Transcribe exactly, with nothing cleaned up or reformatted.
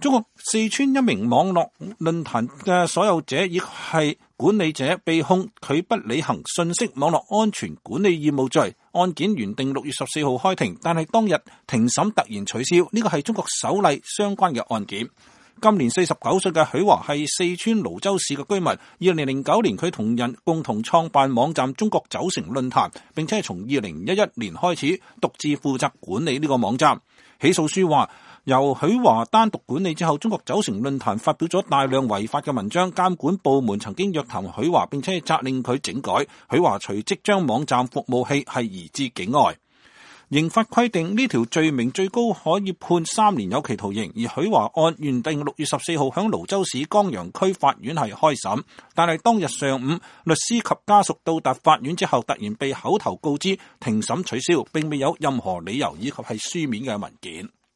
中國四川一名網絡論壇嘅所有者亦係管理者被控拒不履行信息網絡安全管理義務罪，案件原定六月十四號開庭，但係當日庭審突然取消，呢個係中國首例相關嘅案件。今年四十九歲嘅許華係四川瀘州市嘅居民，二零零九年佢同人共同創辦網站中國酒城論壇，並且係從二零一一年開始獨自負責管理呢個網站。起訴書話，由許華單獨管理之後，中國酒城論壇發表咗大量違法嘅文章，監管部門曾經約談許華，並且係責令佢整改。許華隨即將網站服務器係移至境外。刑法規定呢條罪名最高可以判三年有期徒刑，而許華案原定六月十四號響瀘州市江陽區法院係開審，但係當日上午律師及家屬到達法院之後，突然被口頭告知庭審取消，並未有任何理由以及係書面嘅文件。